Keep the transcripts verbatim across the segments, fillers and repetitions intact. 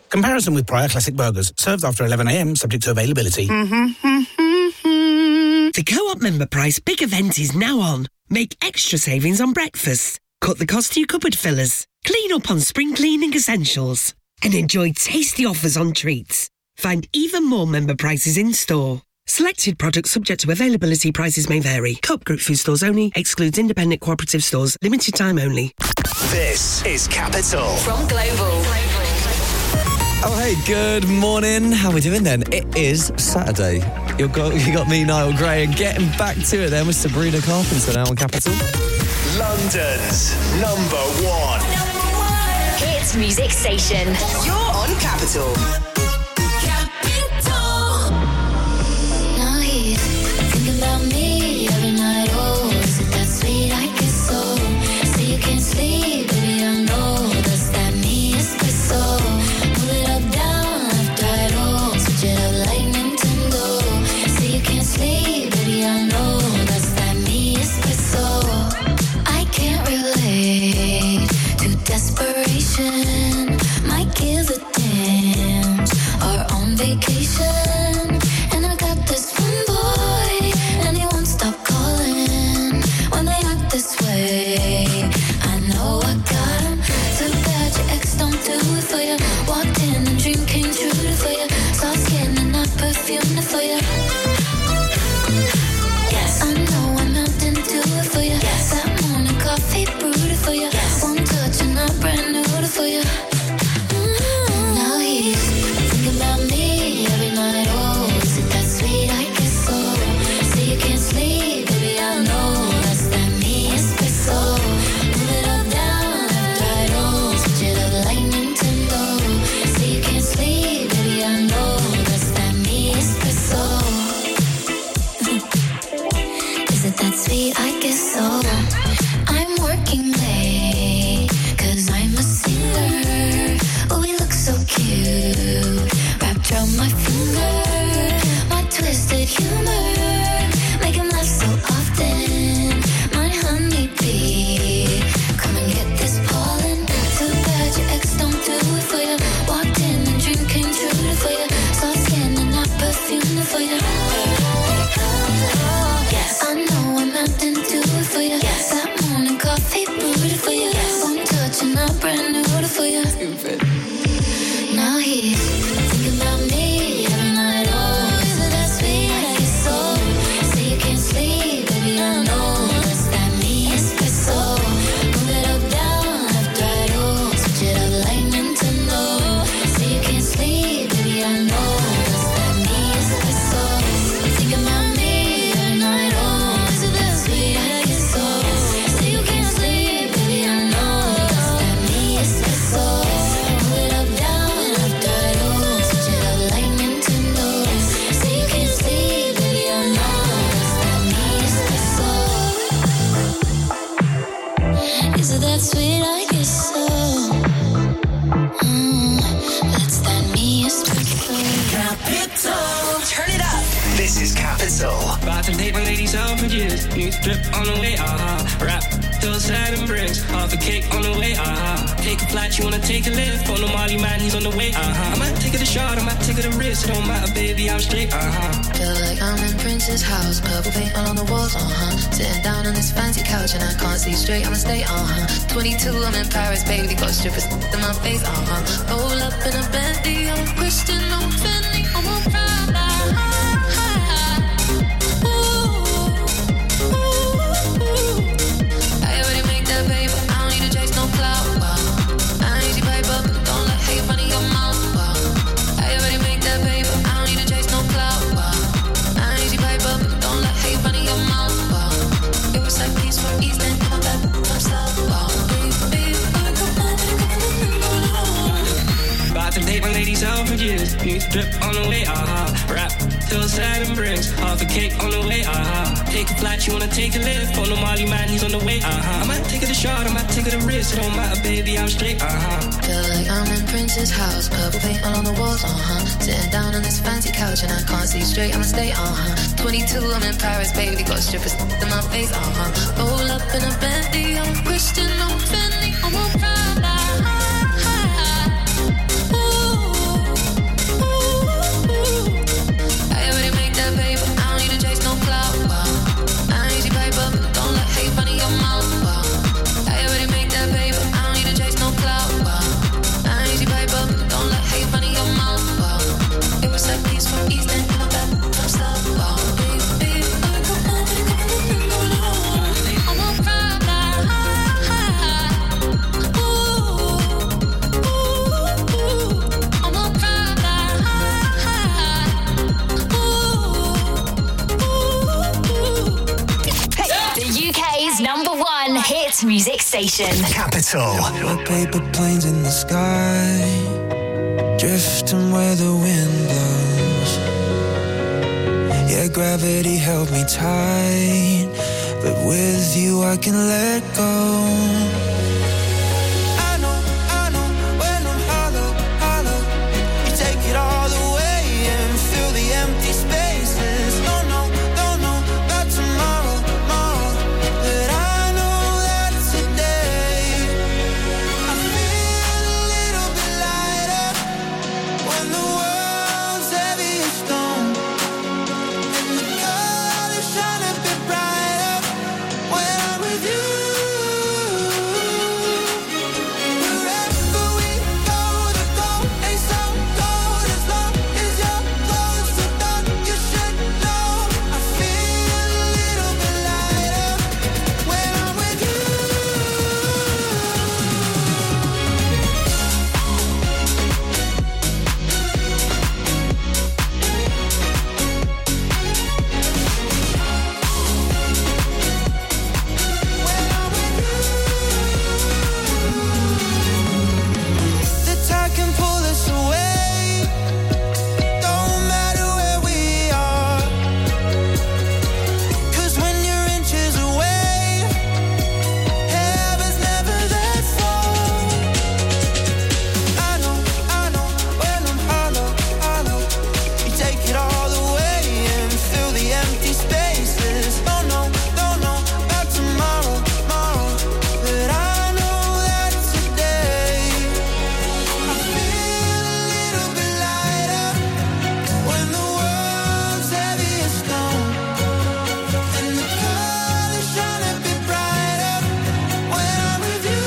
Comparison with prior classic burgers. Served after eleven a m, subject to availability. The Co-op member price big event is now on. Make extra savings on breakfast. Cut the cost to your cupboard fillers. Clean up on spring cleaning essentials. And enjoy tasty offers on treats. Find even more member prices in store. Selected products subject to availability. Prices may vary. Co-op Group food stores only. Excludes independent cooperative stores. Limited time only. This is Capital. From Global. Oh, hey, good morning. How are we doing then? It is Saturday. You got, you got me, Niall Gray, and getting back to it then with Sabrina Carpenter now on Capital. London's number one. Number one. Hits music station. You're on Capital. Capital. Now he's thinking about me every night. Oh, is it that sweet? I guess so. So you can't sleep, baby, I know. Does that mean it's so? Move it up, down, left, right, oh. Switch it up like Nintendo. So you can't sleep, baby, I know. Does that mean it's so? I can't relate to desperation. Might give a damn. Are on vacation. And I got this one boy, and he won't stop calling when they act this way. I know I got him. Too bad your ex don't do it for you. Walked in and dream came true for you. Soft skin and not perfume for you. Yes, I know I'm out and do it for you. Yes, that morning coffee brewed it for you. Yes, one touch and I'm brand new for you. Mm-hmm. Now he's thinking about me every night. Oh, is it that sweet? I guess so. So you can't sleep, baby, I know. That's that me espresso. Move it up, down, left, right, oh. Switch it up like Nintendo. So you can't sleep, baby, I know. That's that me espresso. Is it that sweet? I guess so. I'm working late, cause I'm a singer. Oh, we look so cute. Wrapped around my finger. My twisted humor. Make him laugh so often. My honeybee. Come and get this pollen. Too bad your ex don't do it for you. Walked in and dream came true for you. Soft skin and not perfume for you. Yes, I know I'm out and do it for you. Yes, that morning coffee brewed for you. Yes, one touch and I'm brand new for you. Stupid. Now he's thinking about me every night. Oh, is it that sweet? I guess so. So you can't sleep, baby, I know. That's that me espresso. Move it up, down, left, right, oh. Switch it up like Nintendo. So you can't sleep, baby, I know. That's that me espresso. Thinking about me every night. Oh, is it that sweet? I guess so. So you can't sleep, baby, I know. That's that me espresso. Move it up, down, left, right, oh. Switch it up like Nintendo. So you can't sleep, baby, I know. That's that me espresso. Is it that sweet? I guess so. Mm, that's that me espresso. Capital. Turn it up. This is Capital. About to take my ladies out for years. New drip on the way, uh-huh. Rap till sad and bricks. Half a cake on the way, uh-huh. Take a flight, you wanna take a lift. On the Molly man, he's on the way, uh-huh. I might take it a shot, I might take it a risk. It don't matter, baby, I'm straight, uh-huh. Feel like I'm in Prince's house. Purple paint all on the walls, uh-huh. Sitting down on this fancy couch and I can't see straight, I'ma stay, uh-huh. twenty-two, I'm in Paris, baby. Got strippers in my face, uh-huh. Roll up in a Bentley, I'm Christian, I'm Fendi, I'm a Prada. I already make that paper, I don't need to chase no clout, wow. I need you paper, don't let hate run in your mouth, wow. I already make that paper, I don't need to chase no clout, wow. I need you paper, don't let hate run in your mouth, wow. It was like peace from East End, come back from South, wow. About to take my ladies out for years. New drip on the way, uh-huh. Rap till sad and bricks. Half a cake on the way, uh-huh. Take a flight, you wanna take a lift. On the Molly man, he's on the way, uh-huh. I might take it a shot, I might take it a risk. It don't matter, baby, I'm straight, uh-huh. Feel like I'm in Prince's house. Purple paint all on the walls, uh-huh. Sitting down on this fancy couch and I can't see straight, I'ma stay, uh-huh. twenty-two, I'm in Paris, baby. Got strippers in my face, uh-huh. Roll up in a Bentley, I'm Christian, I'm Fendi, I'm a Prada. Ooh. Station. Capital. Red paper planes in the sky, drifting where the wind blows. Yeah, gravity held me tight, but with you I can let go. I know, I know, when I'm hollow, hollow, you take it all away and fill the empty spaces. Don't know, don't know about tomorrow, tomorrow, but I know that today I feel a little bit lighter when the world's heavy as stone, and the colors shine a bit brighter when I'm with you. Wherever we go, the goal ain't so cold as long as you're close. So don't you should know I feel a little bit lighter when I'm with you. The tide can pull us away, don't matter where we are, 'cause when you're inches away, heaven's never that far. I know, I know, when I'm hollow, hollow, you take it all away and fill the empty spaces. Don't know, don't know about tomorrow, tomorrow, but I know that today I feel a little bit lighter when the world's heavy as stone, and the colors shine a bit brighter when I'm with you.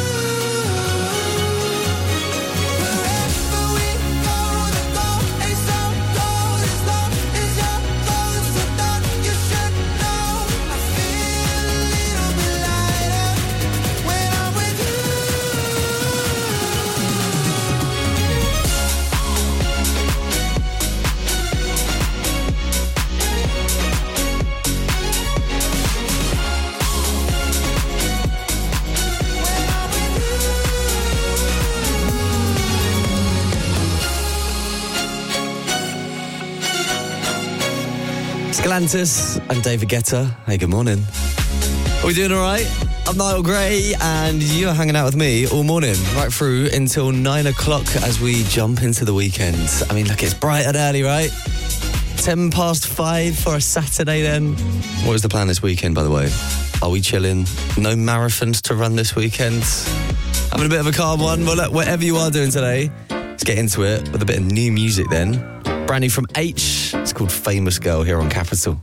Wherever we go, the goal ain't so cold as long as you're close. So don't you should know I feel a little bit lighter when I'm with you. Galantis and David Guetta. Hey, good morning. Are we doing all right? I'm Niall Gray, and you're hanging out with me all morning, right through until nine o'clock as we jump into the weekend. I mean, look, it's bright and early, right? Ten past five for a Saturday then. What was the plan this weekend, by the way? Are we chilling? No marathons to run this weekend? Having a bit of a calm one? Well, look, whatever you are doing today, let's get into it with a bit of new music then. Brand new from H. It's called Famous Girl here on Capital.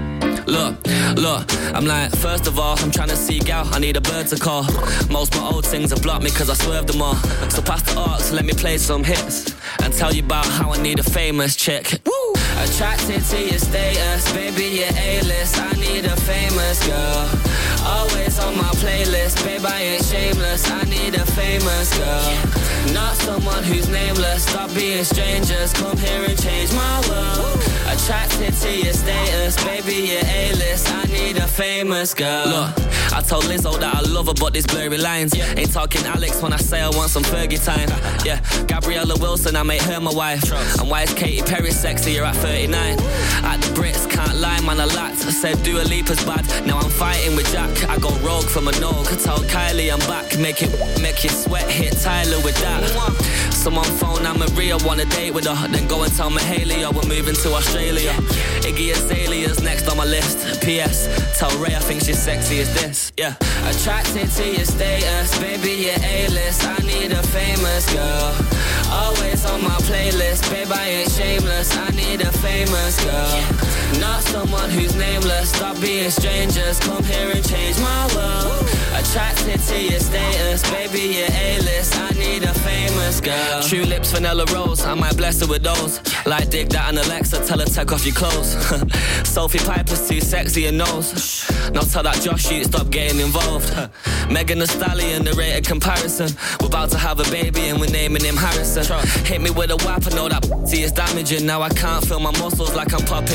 Look, look, I'm like, first of all, I'm trying to seek out, I need a bird to call. Most my old things have blocked me cause I swerved them all. So past the arcs, let me play some hits and tell you about how I need a famous chick. Woo! Attracted to your status, baby, you're A-list. I need a famous girl, always on my playlist. Babe, I ain't shameless, I need a famous girl, not someone who's nameless. Stop being strangers, come here and change my world. Attracted to your status, baby, you're A-list. I need a famous girl. Look, I told Lizzo that I love her, but there's blurry lines. Ain't talking Alex when I say I want some Fergie time. Yeah, Gabriella Wilson, I made her my wife. And why is Katy Perry sexier at thirty-nine? At the Brits, can't lie, man, I lacked. I said Dua Lipa's bad, now I'm fighting with Jack. I go rogue from a no, could tell Kylie I'm back. Make it, make you sweat, hit Tyler with that. Someone phone, I'm Maria, want a date with her. Then go and tell Mahalia we're moving to Australia. Iggy Azalea's next on my list. P S, tell Ray I think she's sexy as this. Yeah. Attracted to your status, baby, you're A-list. I need a famous girl, always on my playlist. Babe, I ain't shameless, I need a famous girl, not someone who's nameless. Stop being strangers, come here and change my world. Attracted to your status, baby, you're A-list. I need a famous girl. True lips, vanilla rose, I might bless her with those. Like dig that and Alexa, tell her take off your clothes. Sophie Piper's too sexy and knows. Now tell that Josh you stop getting involved. Megan Thee Stallion, the rated comparison. We're about to have a baby and we're naming him Harrison. Hit me with a whap, I know that is damaging. Now I can't feel my muscles like I'm popping.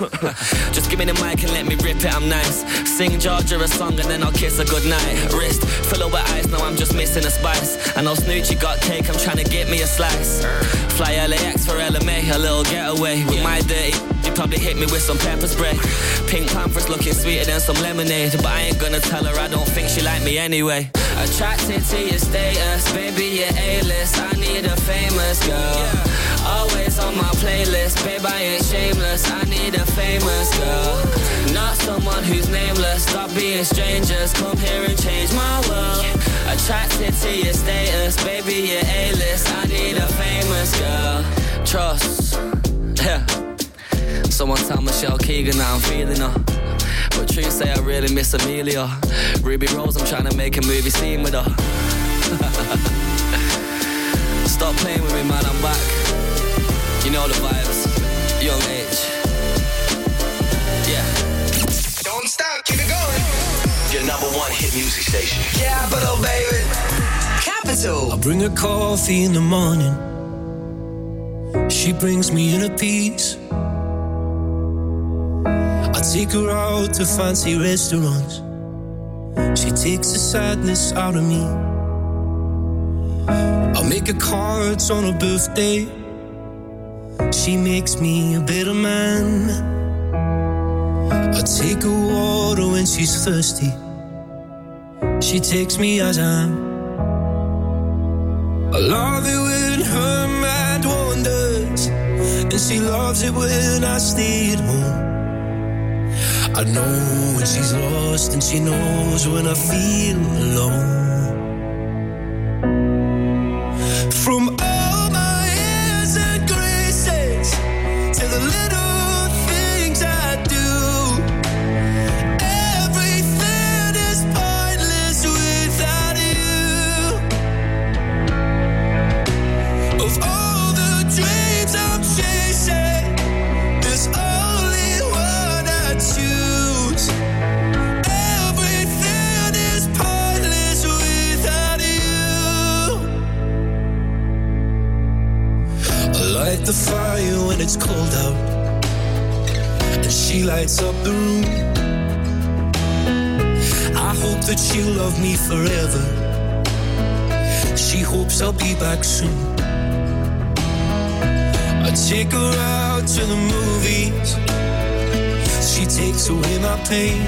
Just give me the mic and let me rip it, I'm nice. Sing Georgia a song and then I'll kiss a goodnight. Wrist, fill up with ice, now I'm just missing a spice. I know Snoochie got cake, I'm trying to get me a slice. Fly L A X for L M A, a little getaway. With my dirty, you probably hit me with some pepper spray. Pink Panthers looking sweeter than some lemonade. But I ain't gonna tell her I don't think she like me anyway. Attracted to your status, baby, you're A-list. I need a famous girl. Always on my playlist, babe, I ain't shameless. I need a famous girl. Not someone who's nameless. Stop being strangers, come here and change my world. Attracted to your status, baby, you're A-list. I need a famous girl. Trust, yeah. Someone tell Michelle Keegan that I'm feeling her. But true say I really miss Amelia. Ruby Rose, I'm trying to make a movie scene with her. Stop playing with me, man, I'm back. You know the vibes, young age. Yeah. Don't stop, keep it going. Your number one hit music station. Capital, baby. Capital. I bring her coffee in the morning. She brings me in a piece. I take her out to fancy restaurants. She takes the sadness out of me. I make her cards on her birthday. She makes me a better man. I take her water when she's thirsty. She takes me as I am. I love it when her mind wanders, and she loves it when I stay at home. I know when she's lost, and she knows when I feel alone. From all my airs and graces to the little things I do, everything is pointless without you. Of all the dreams I'm chasing, there's only one I choose. Everything is pointless without you. I light the fire when it's cold out, and she lights up the room. I hope that she'll love me forever. She hopes I'll be back soon. I take her out to the movies. She takes away my pain.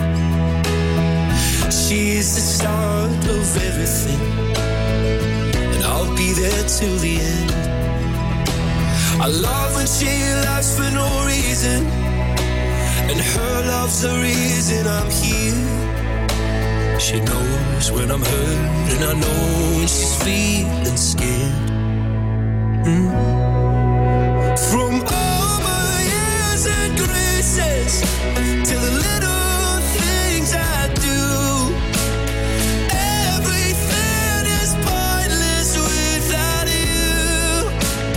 She is the start of everything, and I'll be there till the end. I love when she laughs for no reason, and her love's the reason I'm here. She knows when I'm hurt, and I know when she's feeling scared. Mm. From all my years and graces to the little things I do, everything is pointless without you.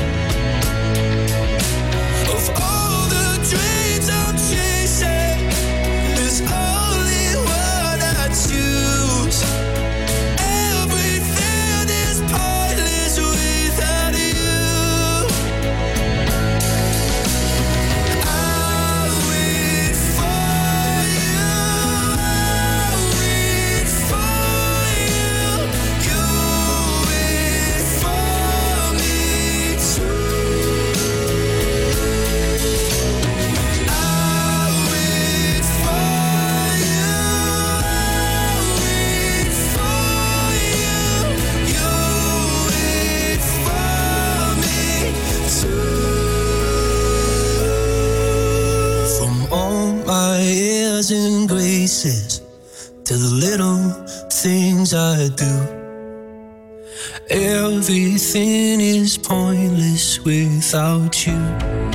Of all the dreams I'm chasing, there's only one I choose. Everything is pointless without you. And graces to the little things I do, everything is pointless without you.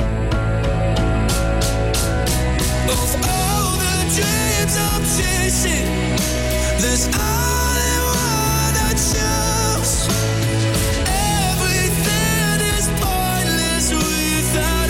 Of all the dreams I'm chasing, there's only one I choose. Everything is pointless without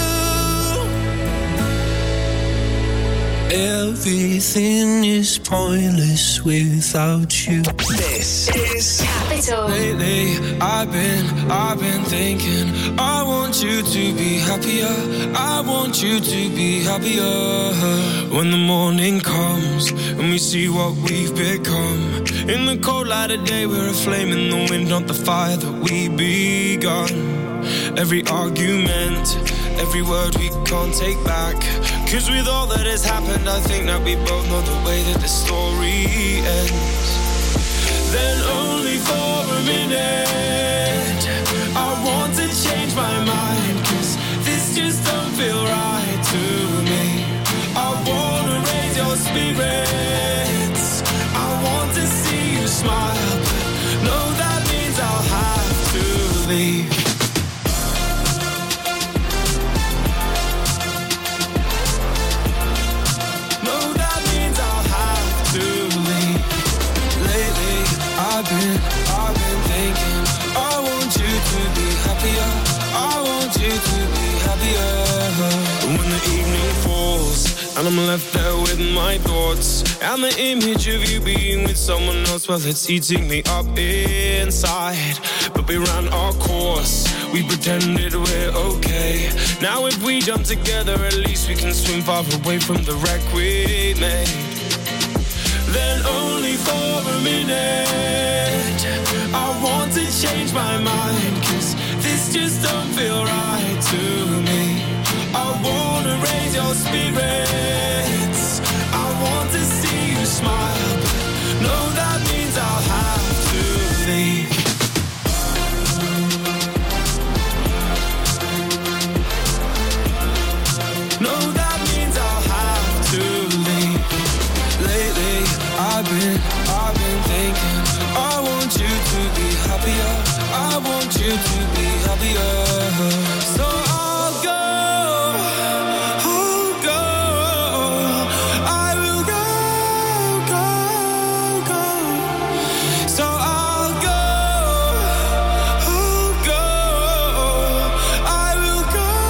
you. Everything is pointless without you. This is Capital. Lately, I've been, I've been thinking, I want want you to be happier. I want you to be happier. When the morning comes and we see what we've become. In the cold light of day, we're a flame in the wind, not the fire that we begun. Every argument, every word we can't take back. Cause with all that has happened, I think that we both know the way that the story ends. Then only for a minute I want to change my mind, cause this just don't feel right to me. I wanna raise your spirits, I want to see you smile, but no, that means I'll have to leave. I've been, I've been thinking, I want you to be happier, I want you to be happier. When the evening falls and I'm left there with my thoughts and the image of you being with someone else, well, it's eating me up inside. But we ran our course, we pretended we're okay. Now if we jump together, at least we can swim far away from the wreck we made. Then only for a minute I want to change my mind, cause this just don't feel right to me. I wanna raise your spirits, I want to see you smile, but no, that means I'll have to leave. No, that means I'll have to leave. Lately I've been, I've been thinking, I want you to be happier, I want you to be happier. So I'll go, I'll go, I will go, go, go. So I'll go, I'll go, I will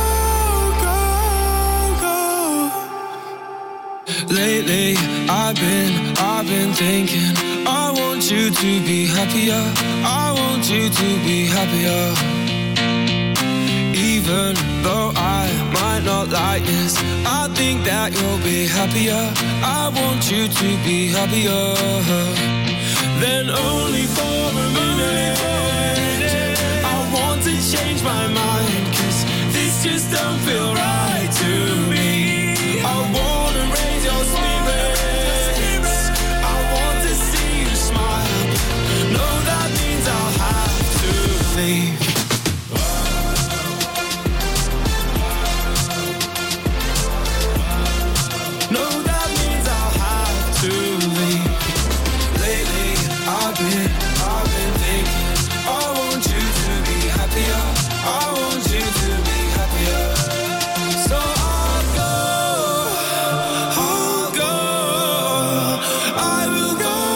go, go, go. Lately I've been, I've been thinking, I want you to be happier, I want you to be happier. Even though I might not like this, I think that you'll be happier, I want you to be happier. Then only for a minute I want to change my mind, cause this just don't feel right to me. I wanna raise your spirits, I want to see you smile, no, that means I'll have to leave. No, that means I'll have to leave. Lately I've been, I've been thinking, I want you to be happier, I want you to be happier. So I'll go, I'll go, I will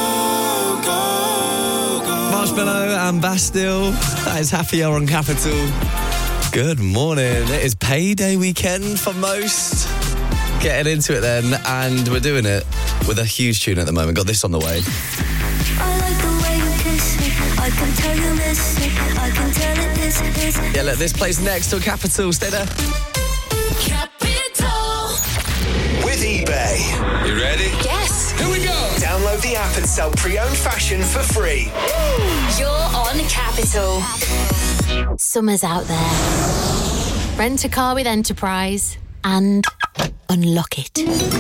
go, go, go. Marshmallow and Bastille. That is Happier on Capital. Good morning. It is payday weekend for most. Getting into it then, and we're doing it with a huge tune at the moment. Got this on the way. I like the way you kiss me. I can tell you miss me. I can tell it this is. Yeah, look, this plays next to Capital. Stay there. Capital. With eBay. You ready? Yes. Here we go. Download the app and sell pre-owned fashion for free. You're on Capital. Summer's out there. Rent a car with Enterprise and unlock it.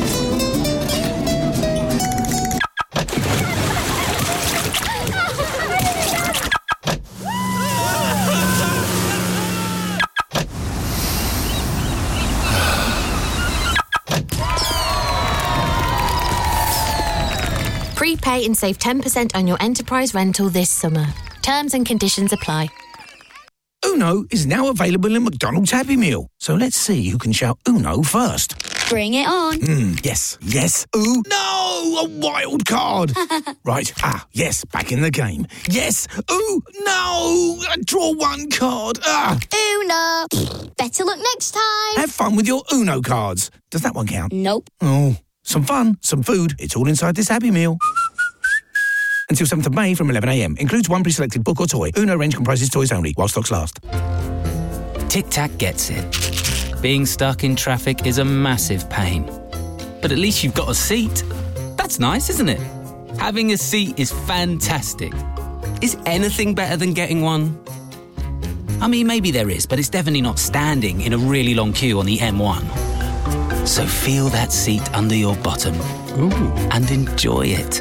Prepay and save ten percent on your Enterprise rental this summer. Terms and conditions apply. Uno is now available in McDonald's Happy Meal. So let's see who can shout Uno first. Bring it on. Mm, yes, yes. Ooh, no, a wild card. Right, ah, yes, back in the game. Yes, ooh, no, draw one card. Ah. Uno. Better luck next time. Have fun with your Uno cards. Does that one count? Nope. Oh, some fun, some food. It's all inside this Happy Meal. Until seventh of May from eleven a m. Includes one pre-selected book or toy. Uno range comprises toys only, while stocks last. Tic Tac gets it. Being stuck in traffic is a massive pain. But at least you've got a seat. That's nice, isn't it? Having a seat is fantastic. Is anything better than getting one? I mean, maybe there is, but it's definitely not standing in a really long queue on the M one. So feel that seat under your bottom. Ooh. And enjoy it.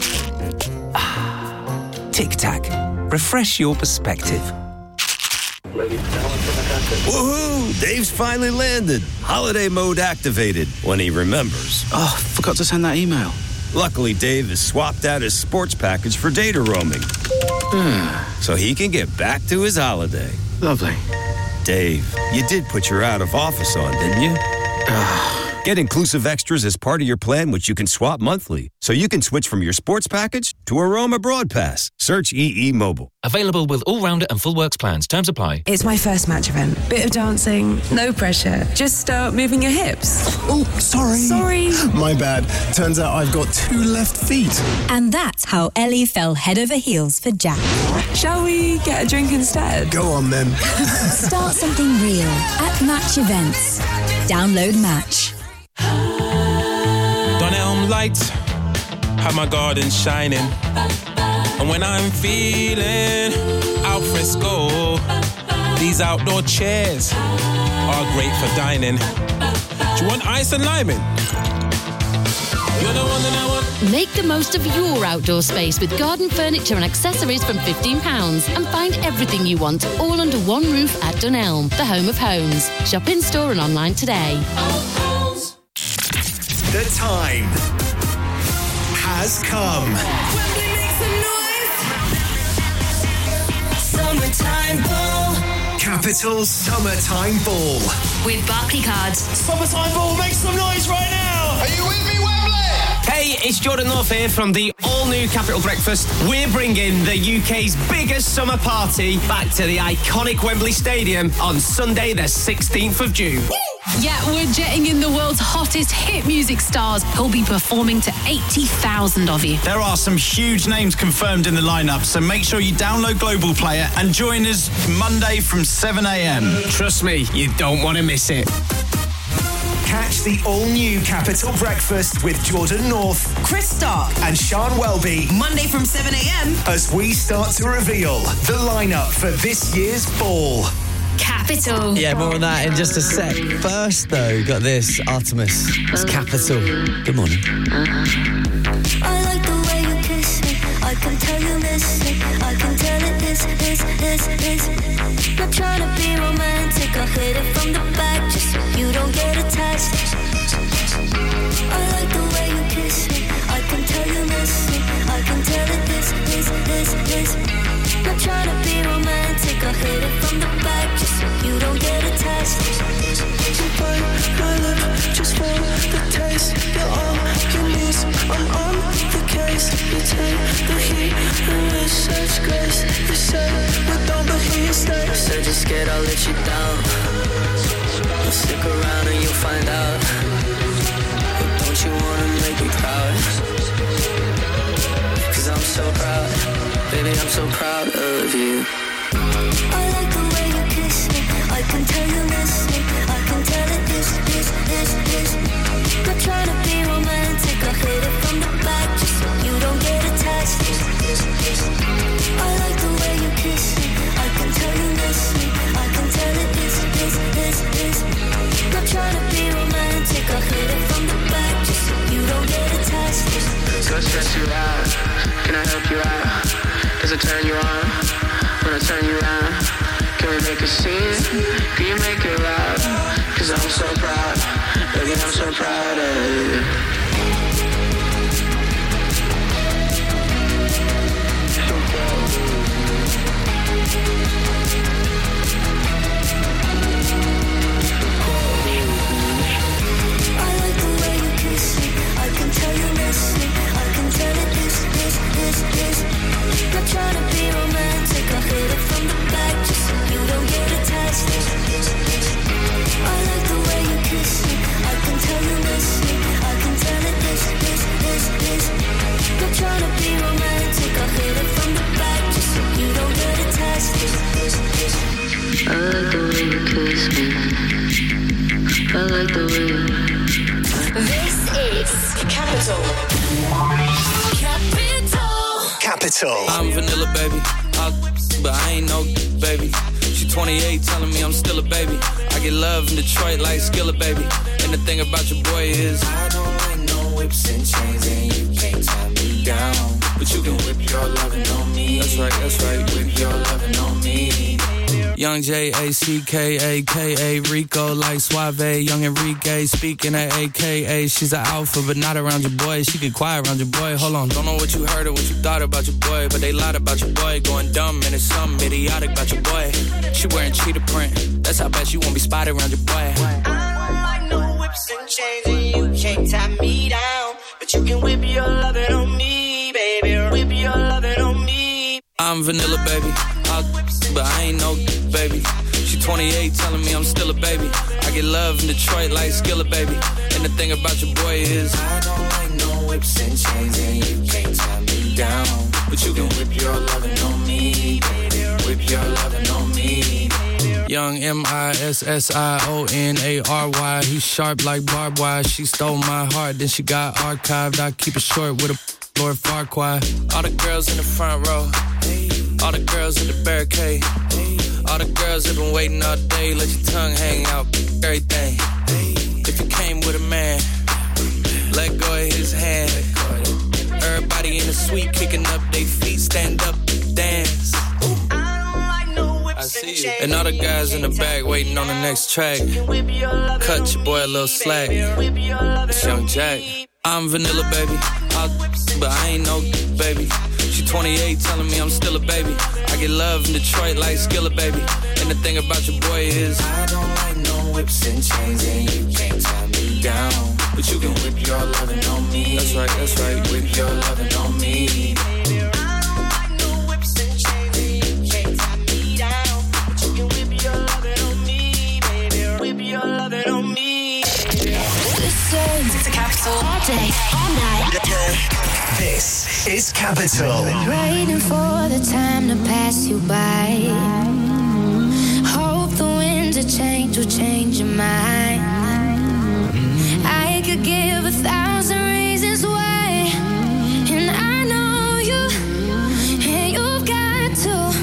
Ah, Tic Tac. Refresh your perspective. Woohoo! Dave's finally landed. Holiday mode activated when he remembers. Oh, forgot to send that email. Luckily, Dave has swapped out his sports package for data roaming. So he can get back to his holiday. Lovely. Dave, you did put your out of office on, didn't you? Get inclusive extras as part of your plan, which you can swap monthly. So you can switch from your sports package to a Roam Abroad pass. Search E E Mobile. Available with all-rounder and full works plans. Terms apply. It's my first match event. Bit of dancing, no pressure. Just start moving your hips. Oh, sorry. Sorry. My bad. Turns out I've got two left feet. And that's how Ellie fell head over heels for Jack. Shall we get a drink instead? Go on then. Start something real at Match Events. Download Match. Dunelm lights have my garden shining, and when I'm feeling al fresco, these outdoor chairs are great for dining. Do you want ice and liming? You're the one that I want. Make the most of your outdoor space with garden furniture and accessories from fifteen pounds and find everything you want all under one roof at Dunelm, the home of homes. Shop in store and online today. The time has come. Summertime Ball. Capital Summertime Ball. With Barclaycard. Summertime Ball, make some noise right now. Are you with me, Wembley? Hey, it's Jordan North here from the all-new Capital Breakfast. We're bringing the U K's biggest summer party back to the iconic Wembley Stadium on Sunday the sixteenth of June. Yeah, we're jetting in the world's hottest hit music stars who'll be performing to eighty thousand of you. There are some huge names confirmed in the lineup, so make sure you download Global Player and join us Monday from seven a.m. Trust me, you don't want to miss it. Catch the all-new Capital Breakfast with Jordan North, Chris Stark, and Sean Welby. Monday from seven a.m. as we start to reveal the lineup for this year's ball. Capital. Yeah, more on that in just a sec. First, though, got this, Artemis. It's Capital. Good morning. I like the way you kiss me. I can tell you miss it. I can tell it is, is, is, is. Not trying to be romantic. I hit it from the back just so you don't get attached. I like the way you kiss me. I can tell you miss it. I can tell it is, is, is, is. Not trying to be romantic. I hit it from the back just so you don't get attached. You bite my lip just for the taste. You're all you need. I'm on the case. You take the heat and with such grace. You say we don't, but here you stay. Said you're scared I'll let you down. Well, stick around and you'll find out. But don't you wanna make me proud? Cause I'm so proud. Baby, I'm so proud of you. I like the way you kiss me. I can tell you miss me. I can tell it is, is, is, is. Not trying to be romantic. I hit it from the back just so you don't get attached. I like the way you kiss me. I can tell you miss me. I can tell it is, is, is, is. Not trying to be romantic. I hit it from the back just so you don't get attached. So stress you out. Can I help you out? Does it turn you on? When I turn you around, can we make a scene? Can you make it loud? Cause I'm so proud, baby, I'm so proud of you. So proud. I like the way you kiss me. I can tell you miss me. I can tell it is, is, is, is. Not trying to be romantic. I hit it from the back just so you don't get attached. I like the way you kiss me. I can tell you miss me. I can tell you kiss me. I like the way you. This is Capital. Capital. Capital. I'm vanilla, baby. I'll, but I ain't no baby. She twenty-eight, telling me I'm still a baby. I get love in Detroit like Skillet, baby. And the thing about your boy is I don't like no whips and chains, and you can't tie me down. But you can whip your lovin' on me. That's right, that's right. Whip your lovin' on me. Young J A C K A K A Rico like Suave. Young Enrique speaking at A K A. She's an alpha, but not around your boy. She get quiet around your boy. Hold on, don't know what you heard or what you thought about your boy, but they lied about your boy. Going dumb and it's something idiotic about your boy. She wearing cheetah print. That's how bad she won't be spotted around your boy. I don't like no whips and chains, and you can't tie me down. But you can whip your lovin' on me, baby. Whip your lovin' on me. I'm vanilla, baby. I'll, but I ain't no baby. She twenty-eight, telling me I'm still a baby. I get love in Detroit like Skillet, baby. And the thing about your boy is I don't like no whips and chains, and you can't tie me down. But you can whip your lovin' on me, baby. Whip your lovin' on me. Young M I S S I O N A R Y. He's sharp like barbed wire. She stole my heart, then she got archived. I keep it short with a Lord Farquaad. All the girls in the front row. All the girls at the barricade. All the girls have been waiting all day. Let your tongue hang out, everything. If you came with a man, let go of his hand. Everybody in the suite kicking up their feet. Stand up, dance. I see you. And all the guys in the back waiting on the next track. Cut your boy a little slack. It's Young Jack. I'm vanilla, baby. I'll, but I ain't no baby. She twenty-eight, telling me I'm still a baby. I get love in Detroit like Skillet, baby. And the thing about your boy is I don't like no whips and chains, and you can't tie me down. But you can whip your lovin' on me. That's right, that's right. Whip your lovin' on me. Listen to Capital all day, all night. This is Capital. Waiting for the time to pass you by. Hope the winds of change will change your mind. I could give a thousand reasons why, and I know you, and you've got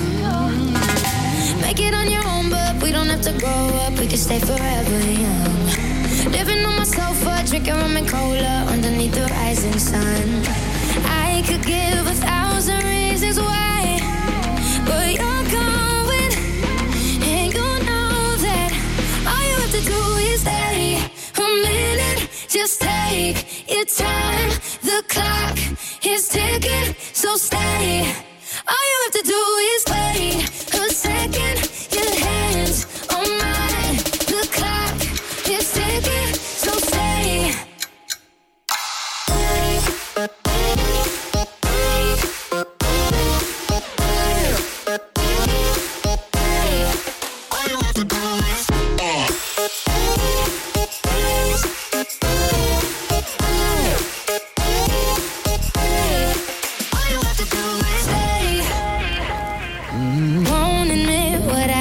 to make it on your own. But we don't have to grow up, we can stay forever young. Living on my sofa, drinking rum and cola underneath the rising sun. I could give a thousand reasons why, but you're going, and you know that all you have to do is stay a minute. Just take your time. The clock is ticking, so stay. All you have to do is wait a second. Your hands on mine. The clock is ticking, so stay. Won't admit what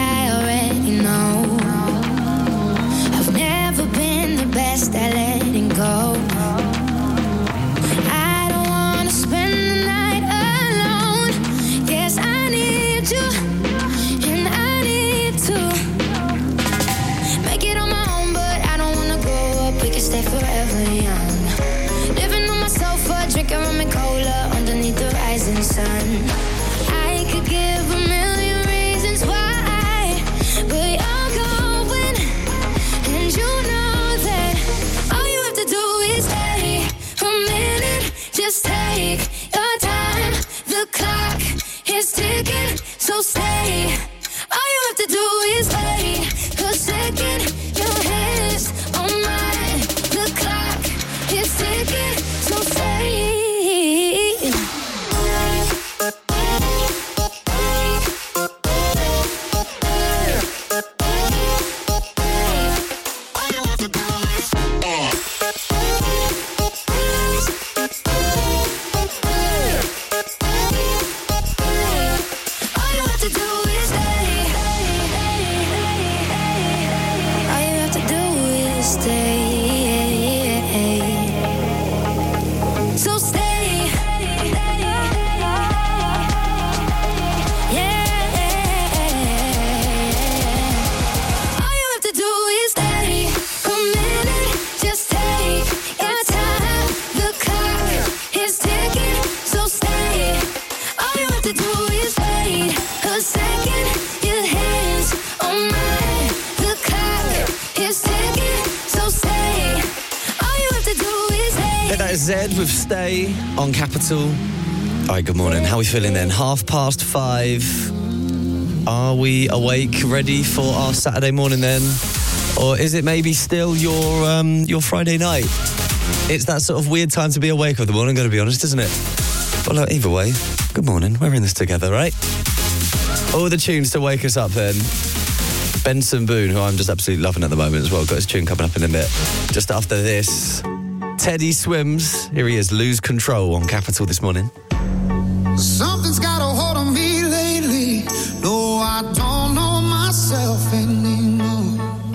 That is Zed with Stay on Capital. All right, good morning. How are we feeling then? Half past five. Are we awake, ready for our Saturday morning then? Or is it maybe still your um, your Friday night? It's that sort of weird time to be awake of the morning, got to be honest, isn't it? But look, either way, good morning. We're in this together, right? All the tunes to wake us up then. Benson Boone, who I'm just absolutely loving at the moment as well. Got his tune coming up in a bit. Just after this, Teddy Swims. Here he is, Lose Control on Capital this morning. Something's got a hold on me lately. No, I don't know myself anymore.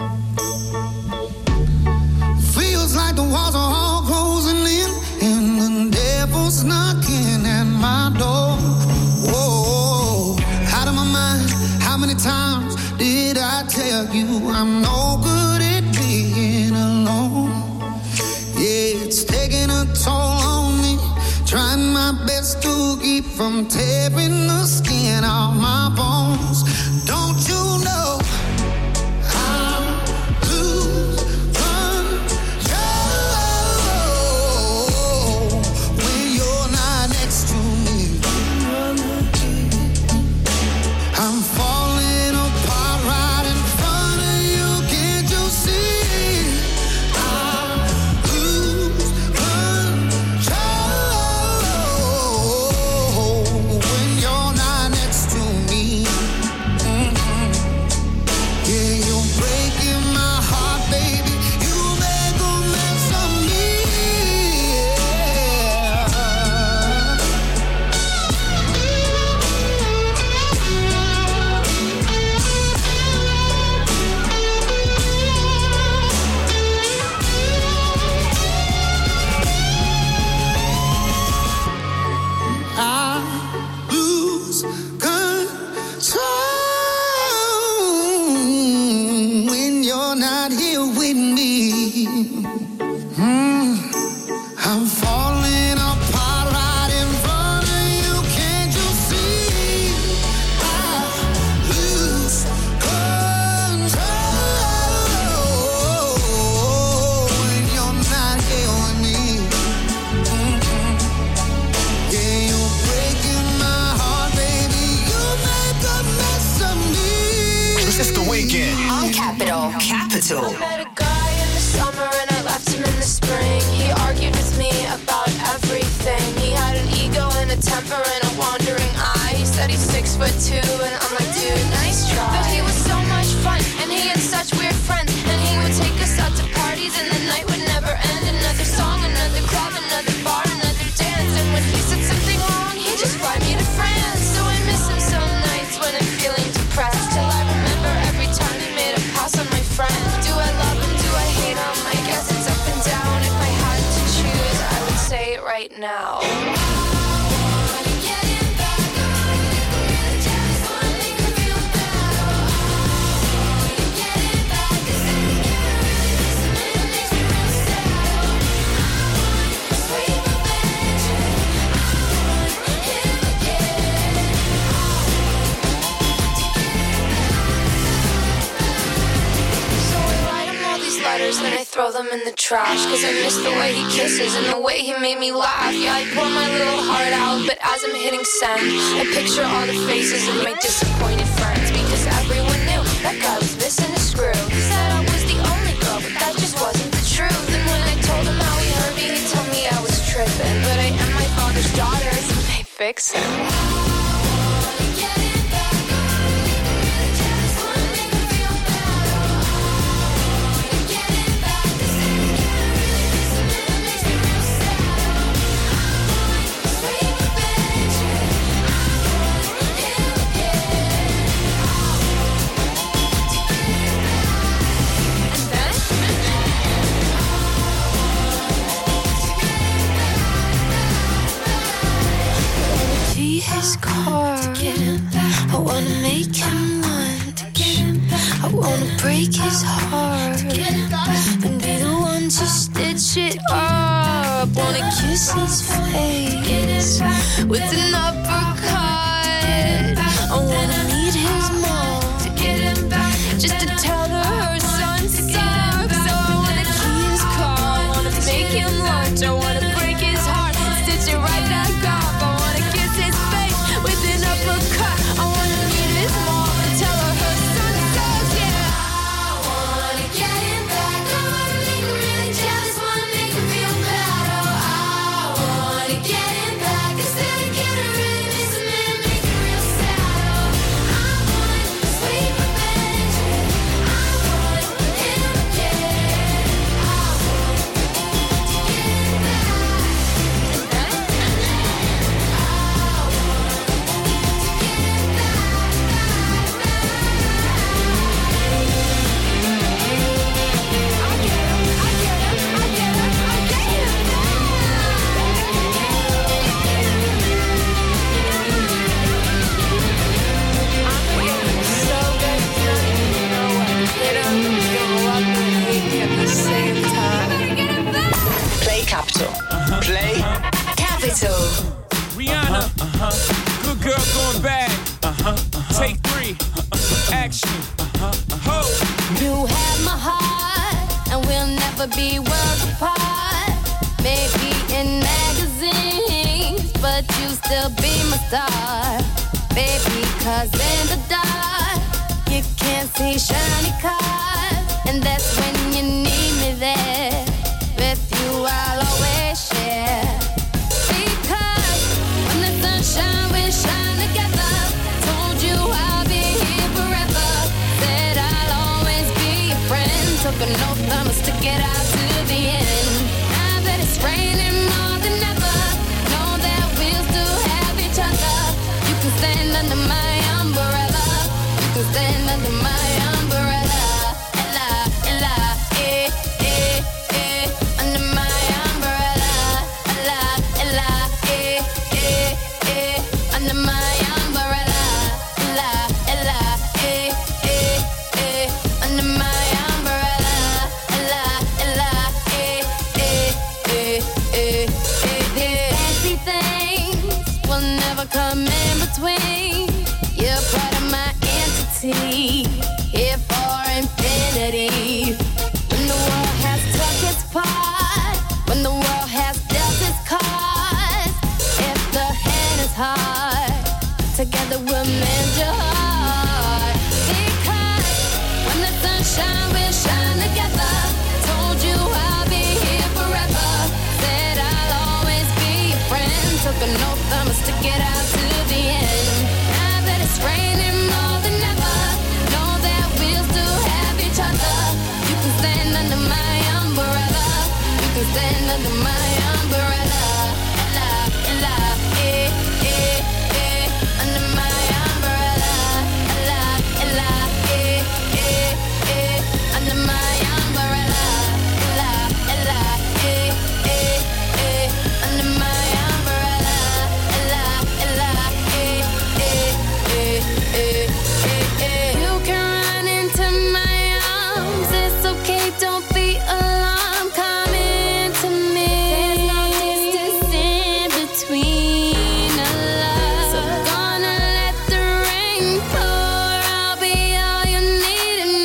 Feels like the walls are all closing in, and the devil's knocking at my door. Whoa, out of my mind. How many times did I tell you I'm no good at being alone? Yeah, it's taking a toll on me. Trying my best to keep from tearing the skin off my bones. Don't you know I lose control when you're not next to me? I'm falling apart right in front of you. Can't you see? I lose control when you're not next to me. Mm-hmm. Yeah, you're breaking my heart, baby. You make a mess of me. I lose control when you're not here with me. Mm. I'm falling apart right in front of you. Can't you see? I lose control when you're not here with me. Mm-mm. Yeah, you're breaking my heart, baby. You make a mess of me. It's the weekend. On Capital. Capital. I met a guy in the summer and I left him in the spring. He argued with me about everything. He had an ego and a temper and a wandering eye. He said he's six foot two and I'm like, dude, nice try. But he was so much fun and he had such weird friends. And he would take us out to parties and the night would never end. Another song, another club, another bar, another dance. And when he said something wrong, he'd just fly me to France. So I miss him some nights when I'm feeling depressed. Till I remember every time he made a pass on my friend. Do I love him? Do I hate him? I guess it's up and down. If I had to choose, I would say it right now. Letters, then I throw them in the trash. Cause I miss the way he kisses and the way he made me laugh. Yeah, I pour my little heart out, but as I'm hitting send, I picture all the faces of my disappointed friends. Because everyone knew that guy was missing a screw. He said I was the only girl, but that just wasn't the truth. And when I told him how he hurt me, he told me I was tripping. But I am my father's daughter, so they fix him. His car, I wanna make him lunch. I wanna break his heart and be the one to stitch it up. Wanna kiss his face with an uppercut. I wanna meet his mom just to tell her her son sucks. So I wanna key his car, I wanna make him lunch. I wanna break You have my heart, and we'll never be worlds apart. Maybe in magazines, but you still be my star. Baby, cause in the dark, you can't see shiny cars. And that's when you need me there. With you I'll always share. Because when the sunshine will shine together. Told you I'll be here forever. Said I'll always be your friend. Took an oath, I'ma stick it out to the end. Now that it's raining more than ever, know that we'll still have each other. You can stand under my umbrella. You can stand under my umbrella. Ella, Ella, eh, eh, eh. Under my umbrella. Ella, Ella, eh, eh, eh. Under my umbrella. Ella, Ella, eh, eh, eh. Under my umbrella. Ella, Ella, eh, eh, eh, eh, eh, eh. Fancy things will never come in between. You're part of my entity, here for infinity. When the world has took its part, when the world has dealt its cards, if the hand is hard, together we'll mend your heart. Because when the sunshine will shine together. Told you I'll be here forever. Said I'll always be your friend. Took an oath, I'ma stick it out to the end. Now that it's raining more than ever, know that we'll still have each other. You can stand under my umbrella. You can stand under my umbrella. Ella, Ella, eh, eh, eh. Under my umbrella. Ella, Ella, eh, eh, eh. Under my umbrella. Ella, Ella, eh, eh, eh. Under my umbrella. Ella, Ella, eh, eh, eh, eh, eh, eh. You can run into my arms. It's okay, don't be alarmed. Come into me. There's no distance in between our love. So gonna let the rain pour. I'll be all you need and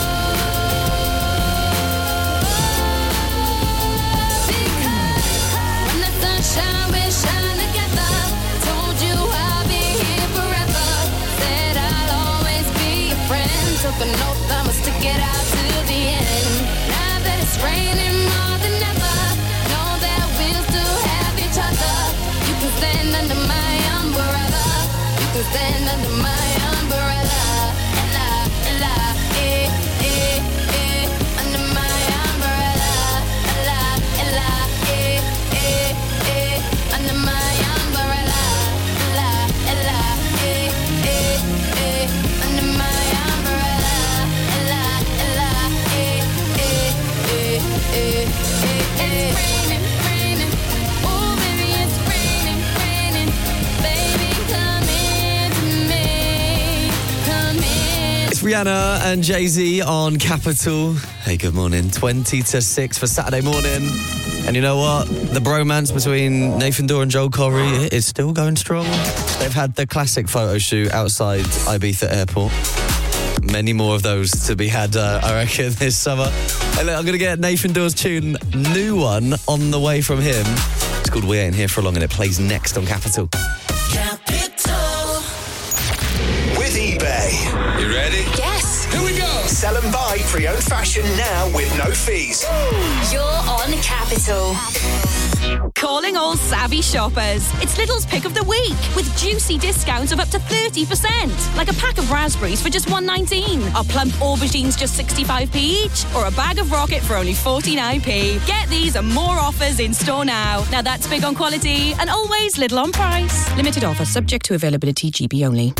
when the sunshine will shine together. Told you I'll be here forever. Said I'll always be your friend. Took an oath, I'ma stick it out to the end. Now that it's raining more than ever, know that we'll still have each other. You can stand under my umbrella. You can stand under my umbrella. Ella, Ella, eh, eh, eh. Under my umbrella. Ella, Ella, eh, eh, eh. Under my umbrella. Ella, Ella, eh, eh, eh. Under my umbrella. Ella, Ella, eh, eh, eh, eh, eh, eh. It's raining, raining. Oh, baby, it's raining, raining. Baby, come into me. Come in. It's Rihanna and Jay-Z on Capital. Hey, good morning. twenty to six for Saturday morning. And you know what? The bromance between Nathan Dorr and Joel Corey is still going strong. They've had the classic photo shoot outside Ibiza Airport. Many more of those to be had, uh, I reckon, this summer. And look, I'm going to get Nathan Dorr's tune, new one, on the way from him. It's called We Ain't Here For Long, and it plays next on Capital. Capital. With eBay. You ready? Yes. Here we go. Sell and buy pre-owned fashion now with no fees. You're on Capital. Calling all savvy shoppers. It's Lidl's pick of the week with juicy discounts of up to thirty percent. Like a pack of raspberries for just one nineteen, or plump aubergines just sixty-five p each, or a bag of rocket for only forty-nine p. Get these and more offers in store now. Now that's big on quality and always Lidl on price. Limited offer subject to availability, G B only.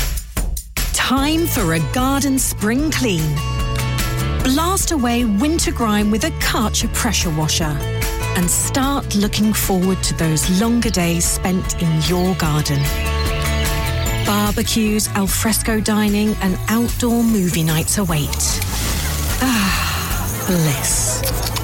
Time for a garden spring clean. Blast away winter grime with a Karcher pressure washer and start looking forward to those longer days spent in your garden. Barbecues, alfresco dining and outdoor movie nights await. Ah, bliss.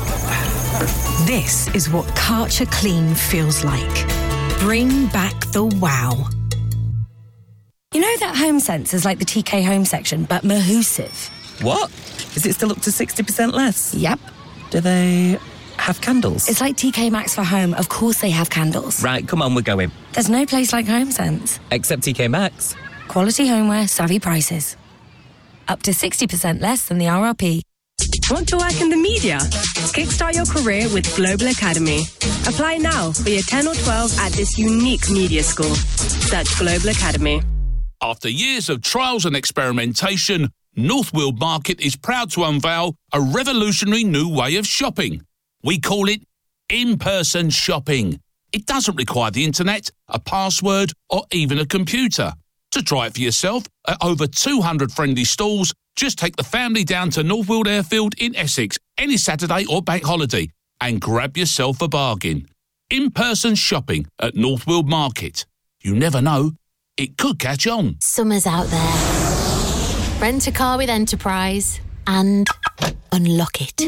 This is what Karcher Clean feels like. Bring back the wow. You know that home sense is like the T K Home section, but mahoosive? What? Is it still up to sixty percent less? Yep. Do they have candles? It's like T K Maxx for home. Of course they have candles. Right, come on, we're going. There's no place like HomeSense. Except T K Maxx. Quality homeware, savvy prices. Up to sixty percent less than the R R P. Want to work in the media? Kickstart your career with Global Academy. Apply now for year ten or twelve at this unique media school. Search Global Academy. After years of trials and experimentation, North Weald Market is proud to unveil a revolutionary new way of shopping. We call it in-person shopping. It doesn't require the internet, a password, or even a computer. To try it for yourself, at over two hundred friendly stalls, just take the family down to North Weald Airfield in Essex any Saturday or bank holiday and grab yourself a bargain. In-person shopping at North Weald Market. You never know, it could catch on. Summer's out there. Rent a car with Enterprise and unlock it.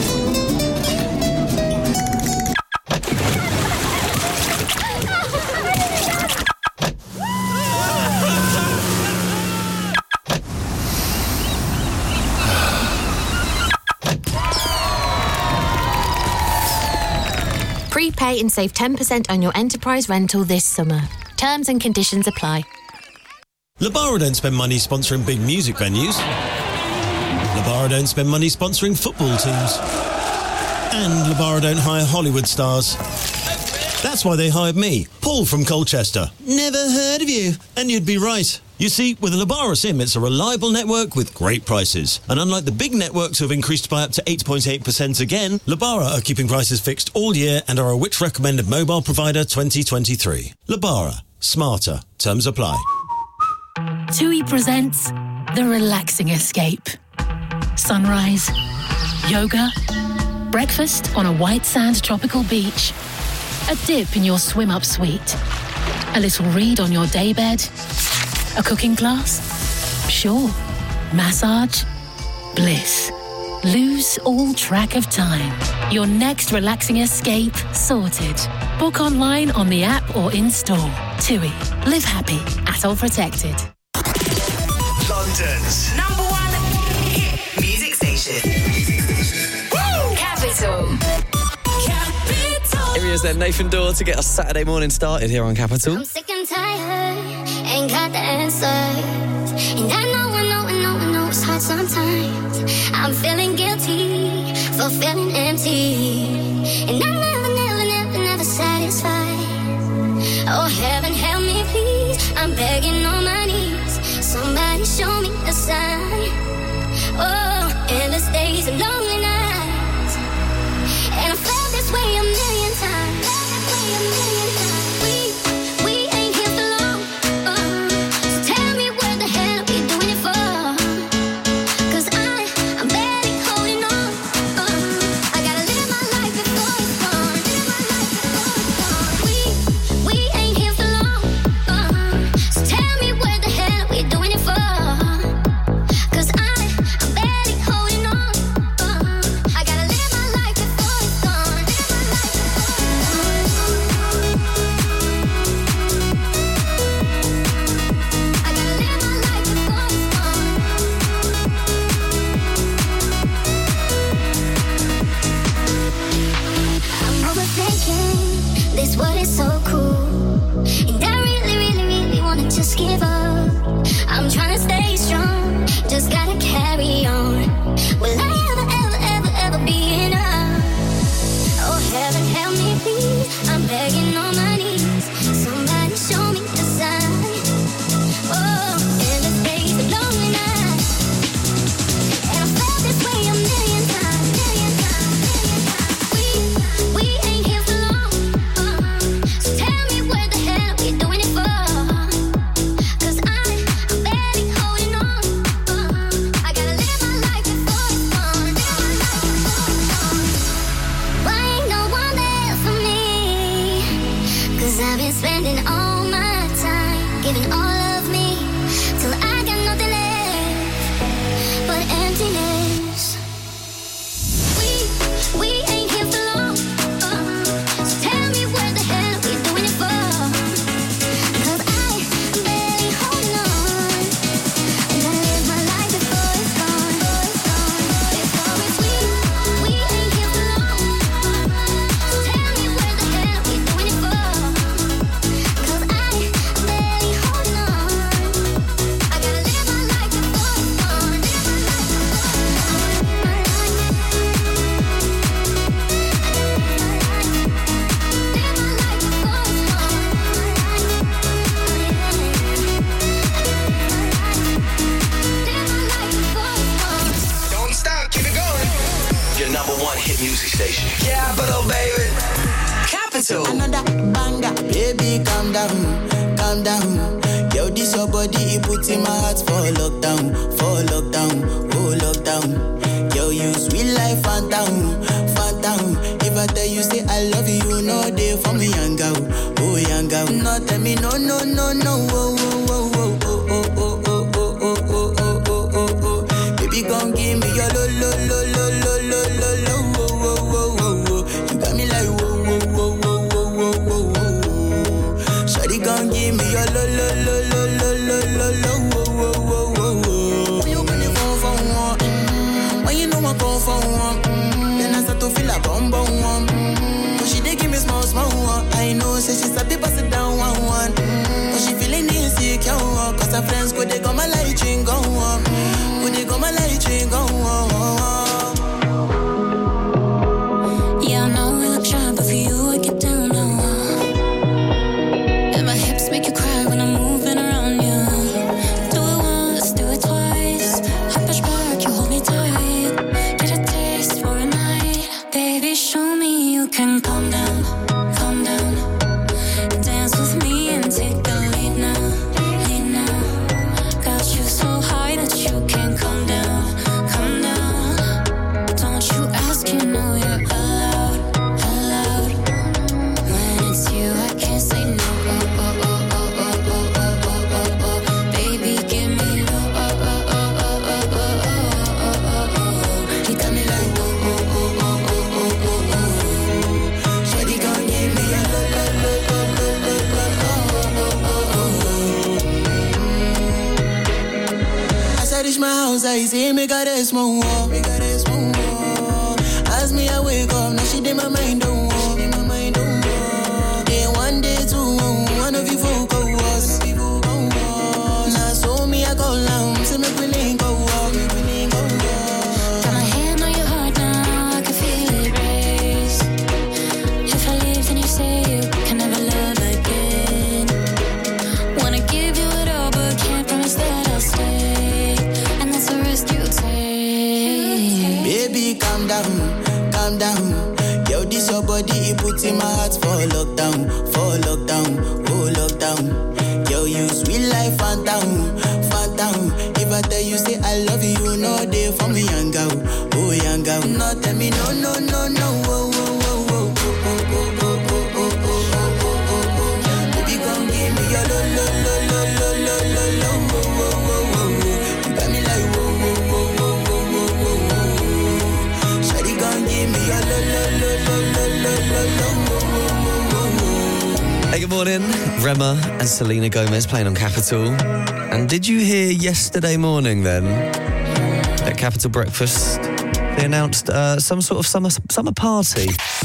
Prepay and save ten percent on your Enterprise rental this summer. Terms and conditions apply. Labara don't spend money sponsoring big music venues. Labara don't spend money sponsoring football teams. And Labara don't hire Hollywood stars. That's why they hired me, Paul from Colchester. Never heard of you. And you'd be right. You see, with a Labara SIM, it's a reliable network with great prices. And unlike the big networks who have increased by up to eight point eight percent again, Labara are keeping prices fixed all year and are a Which Recommended Mobile Provider twenty twenty-three. Labara. Smarter. Terms apply. TUI presents The Relaxing Escape. Sunrise, yoga, breakfast on a white sand tropical beach, a dip in your swim-up suite, a little read on your daybed, a cooking class, sure, massage, bliss. Lose all track of time. Your next relaxing escape sorted. Book online on the app or in-store. TUI. Live happy. At all protected. London's number one hit music station. Woo! Capital. Here he is then, Nathan Dorr, to get us Saturday morning started here on Capital. I'm sick and tired, ain't got the answers. And I know, I know, I know, I know it's hard sometimes. I'm feeling guilty for feeling empty. And I'm never, never, never, never satisfied. Oh, heaven help me please, I'm begging on my knees. Somebody show me a sign. Oh, endless days and lonely nights. And I felt this way a million times. Way a million times. We, we ain't here for long. Uh, so tell me what the hell are we doing it for? 'Cause I, I'm barely holding on. Uh, I gotta live my life before your number one hit music station. Capital, baby. Capital. Another banger. Baby, calm down, calm down. Yo, this your body, it puts in my heart for lockdown, for lockdown, oh lockdown. Yo, you sweet life, phantom, phantom. If I tell you, say I love you, you know they for me, young girl, oh young girl. No, tell me, no, no, no, no, oh, oh, oh, oh, oh, oh, oh, oh, oh, oh, oh, oh, oh, oh. Baby, gon' give me your lo, lo, lo, lo, lo, lo, lo, lo, oh, oh, oh, oh, oh. You got me like, whoa, whoa, whoa, whoa, whoa, whoa, whoa, whoa. Shawty gon' give me your lo, lo, lo, lo, lo, lo, lo, lo, whoa, whoa, whoa, whoa, whoa. When you gonna phone for one? Mm-hmm. When you know I call for one? Mm-hmm. Then I start to feel a bum bum one. Mm-hmm. But she dey give me small small one. I know, say she sabi pass it down one one. Mm-hmm. But she feeling insecure, cause her friends go they go my light ring go on. Go they go my light ring go on. Yeah, I know we look shy, but for you I get down low. And my hips make you cry when I'm moving around you. Do it once, do it twice. I push back, you hold me tight. Get a taste for a night. Baby, show me you can calm down, calm down. Dance with me and take the lead now, lead now. Got you so high that you can't come down, come down. Don't you ask, you know you're allowed, allowed. When it's you, I can't say no. Oh, oh, oh, oh, oh, oh, oh, oh, oh. Baby, give me low. Oh, oh, oh, oh, oh, oh, oh, oh, oh. You got me like oh, oh, oh, oh, oh, oh, oh, oh. Shawty gon' give me a low, low, low, low, low, low, low, oh, oh, oh, oh. As I reach my house, I see me got a small wall, me got a small wall. As me I wake up, now she did my mind don't walk, my mind don't walk. Day one, day two, one of you folk go was. Now so me I go down, say me we link go walk, me we link go walk. Got my hand on your heart now, I can feel it race. If I leave, then you say you can never love again. Wanna give you it all, but can't promise that I'll stay. And that's a risk you take. Baby, calm down, calm down. Yo, this your body, it puts in my heart for lockdown, for lockdown, oh lockdown. Yo, you sweet life, phantom, phantom. If I tell you, say I love you, you know they for me, young girl, oh young girl. No, tell me, no, no, no, no, oh, oh, oh, oh, oh, oh, oh, oh, oh, oh, oh, oh, oh. Baby, gon' give me your lo, lo, lo, lo, lo, lo, lo, lo, oh, oh, oh, oh, oh. You got me like, whoa, whoa, whoa, whoa, whoa, whoa, whoa, whoa. Shawty gon' give me your lo, lo, lo, lo, lo, lo, lo, lo, oh, oh, oh, oh. Hey, good morning. Rema and Selena Gomez playing on Capital. And did you hear yesterday morning then at Capital Breakfast they announced uh, some sort of summer summer party?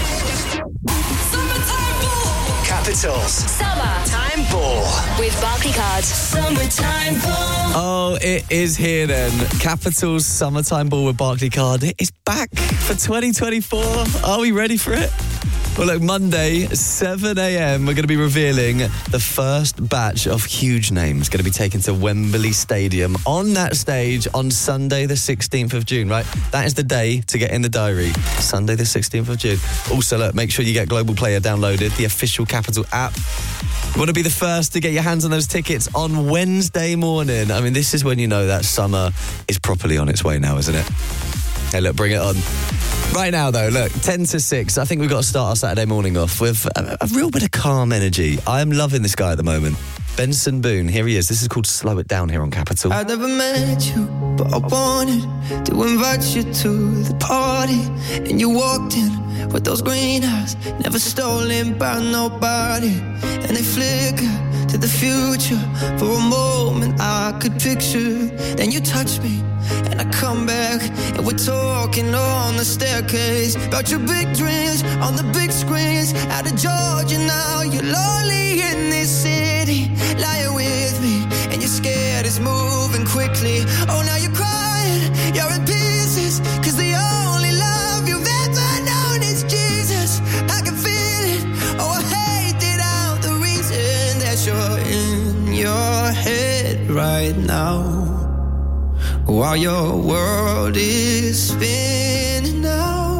Capital's Summertime Ball with Barclaycard. Summertime ball. Oh, it is here then. Capital's Summertime Ball with Barclaycard. It is back for twenty twenty-four. Are we ready for it? Well, look, Monday, seven a.m, we're going to be revealing the first batch of huge names going to be taken to Wembley Stadium on that stage on Sunday, the sixteenth of June, right? That is the day to get in the diary. Sunday, the sixteenth of June. Also, look, make sure you get Global Player downloaded, the official Capital app. You want to be the first to get your hands on those tickets on Wednesday morning. I mean, this is when you know that summer is properly on its way now, isn't it? Hey, look, bring it on. Right now, though, look, ten to six, I think we've got to start our Saturday morning off with a, a real bit of calm energy. I am loving this guy at the moment. Benson Boone, here he is. This is called Slow It Down here on Capital. I never met you, but I wanted to invite you to the party. And you walked in with those green eyes, never stolen by nobody. And they flicker to the future. For a moment I could picture. Then you touch me and I come back, and we're talking on the staircase about your big dreams on the big screens. Out of Georgia now, you're lonely in this city, lying with me, and you're scared it's moving quickly. Oh, now you're crying, you're in pieces, cause the only love you've ever known is Jesus. I can feel it, oh, I hate it out, the reason that you're in your head right now, while your world is spinning now.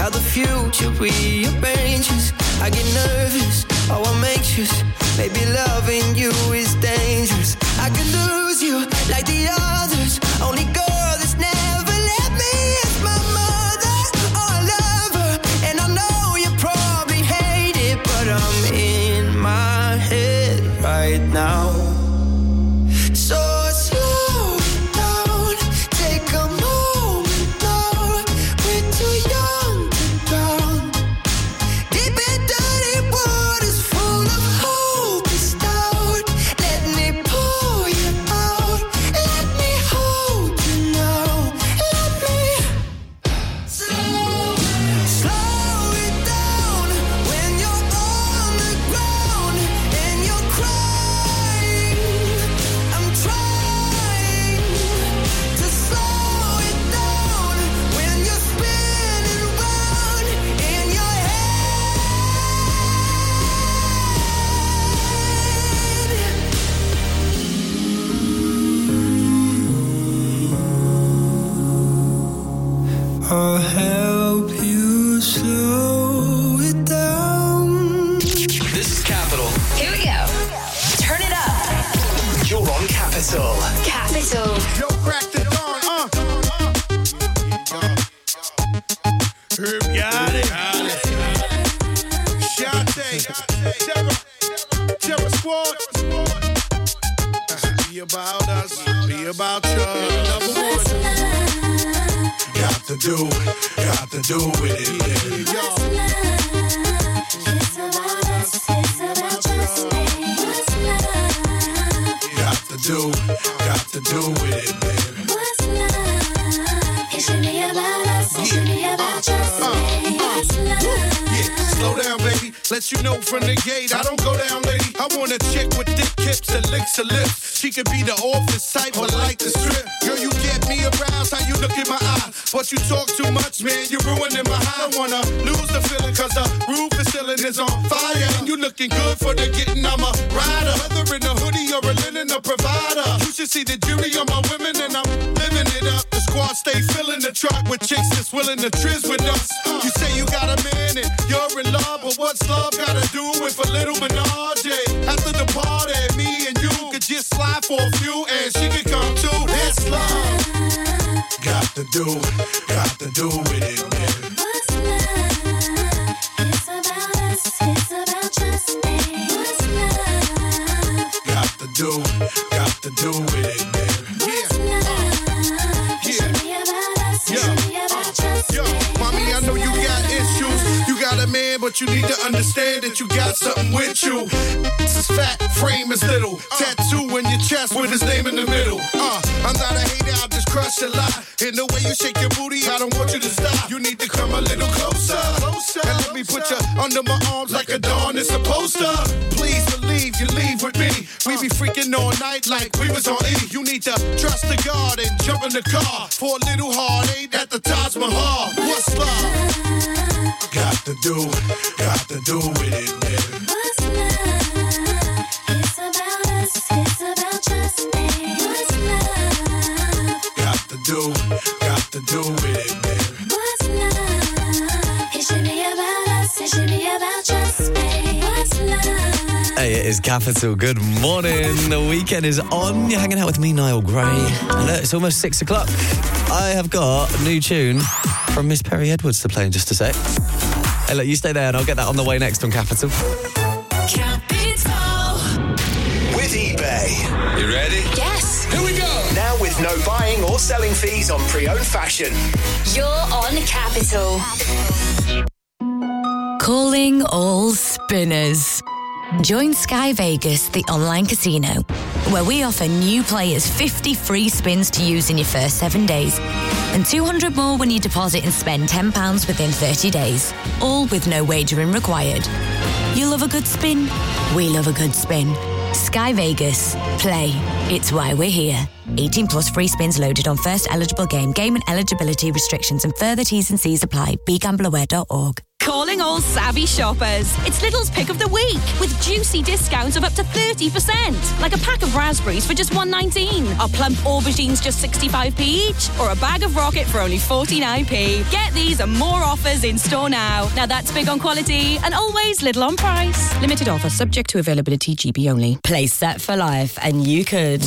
how the future rearranges. I get nervous, oh I'm anxious. Maybe loving you is dangerous. I could lose you like the others. Only girl that's never let me is my mother or a lover. And I know you probably hate it, but I'm in my head right now. So slow down, take a moment now. We're too young to drown. Deep and dirty waters full of hope is doubt. Let me pull you out. Let me hold you now. Let me slow, slow it down. When you're on the ground and you're crying, I'm trying to slow it down. When you're spinning round in your head. I'll help you slow it down. This is Capital. Here we go. Turn it up. You're on Capital. Capital. Yo, crack the dawn, uh. Herb got it. Shante, Terror, Terror Squad. Be about us, be about you. Number one. Got to do, got to do with it, yeah. It's about us, it's about just me. What's love? Got to do, got to do with it, man. What's love? It should be about us, it should be about just me. What's love? Yeah, slow down, baby. Let you know from the gate, I don't go down, lady. I want a chick with thick hips that licks her lips. She could be the office type, but like the strip. Girl, you get me aroused, how you look in my eye. But you talk too much, man, you ruining my high. I don't wanna lose the feeling, cause the roof is ceiling is on fire. And you looking good for the getting, I'm a rider. Whether in a hoodie or a linen, a provider. You should see the jury on my women, and I'm living it up. The squad stay filling the truck with chicks that's willing to trizz with us. You say you got a man and you're in love, but what's love gotta do with a little menage? After the party, me and you could just slide for a few, and she could come too. It's love. Got to do, got to do with it, man. What's love? It's about us, it's about just me. What's love? Got to do, got to do with it, man. What's love? It should be about us, it should be about just Yo, me. mommy, I know you got issues. You got a man, but you need to understand that you got something with you. This is fat, frame is little. Tattoo in your chest with his name in the middle. Uh, I'm not a hater, I'll just crush a lot. And the way you shake your booty, I don't want you to stop. You need to come a little closer, closer. And let me put you under my arms like a dawn is supposed to. Please believe you leave with me. We be freaking all night like we was on E. You need to trust the God and jump in the car for a little heartache at the Taj Mahal. What's love? Got to do, got to do with it, man. What's love? It's about us, it's about just me. What's love? Got to do, got to do with it, man. What's love? It should be about us, it should be about just me. What's love? Hey, it is Capital. Good morning. The weekend is on. You're hanging out with me, Niall Gray. And look, it's almost six o'clock. I have got a new tune from Miss Perry Edwards to play in just a sec. Hey, look, you stay there and I'll get that on the way next on Capital. Capital. With eBay. You ready? Yes. Here we go. Now with no buying or selling fees on pre-owned fashion. You're on Capital. Calling all spinners. Join Sky Vegas, the online casino, where we offer new players fifty free spins to use in your first seven days and two hundred more when you deposit and spend ten pounds within thirty days, all with no wagering required. You love a good spin? We love a good spin. Sky Vegas. Play. It's why we're here. eighteen plus free spins loaded on first eligible game. Game and eligibility restrictions and further T's and C's apply. be gambler aware dot org. Calling all savvy shoppers. It's Lidl's pick of the week with juicy discounts of up to thirty percent. Like a pack of raspberries for just one nineteen. Or plump aubergines just sixty-five p each. Or a bag of rocket for only forty-nine p. Get these and more offers in store now. Now that's big on quality and always Lidl on price. Limited offer subject to availability, G B only. Play Set for Life and you could.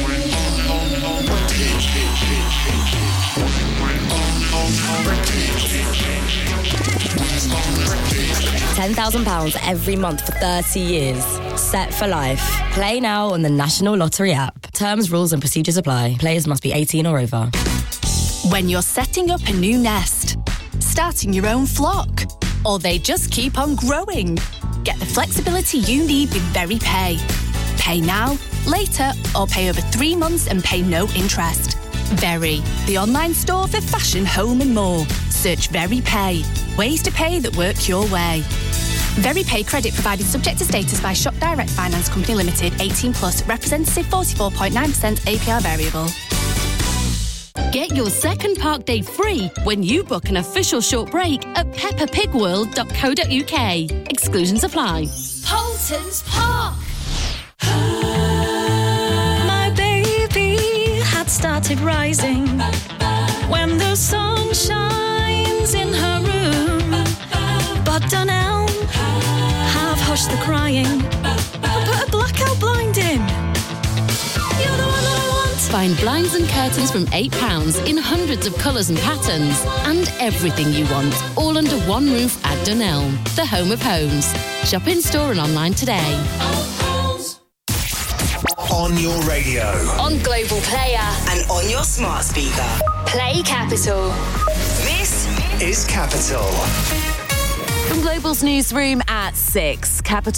ten thousand pounds every month for thirty years. Set for Life. Play now on the National Lottery app. Terms, rules and procedures apply. Players must be eighteen or over. When you're setting up a new nest, starting your own flock, or they just keep on growing, get the flexibility you need with VeryPay. Pay now, later, or pay over three months and pay no interest. Very, the online store for fashion, home and more. Search VeryPay. Ways to pay that work your way. VeryPay credit provided subject to status by Shop Direct Finance Company Limited, eighteen plus, representative forty-four point nine percent A P R variable. Get your second park day free when you book an official short break at peppa pig world dot co dot uk. Exclusions apply. Polton's Park. My baby had started rising when the sun shines in her room. But Dunelm have hushed the crying and put a blackout blind in. You're the one that I want. Find blinds and curtains from eight pounds in hundreds of colours and patterns. And everything you want, all under one roof at Dunelm, the home of homes. Shop in store and online today. On your radio. On Global Player. And on your smart speaker. Play Capital. This is Capital. From Global's newsroom at six, Capital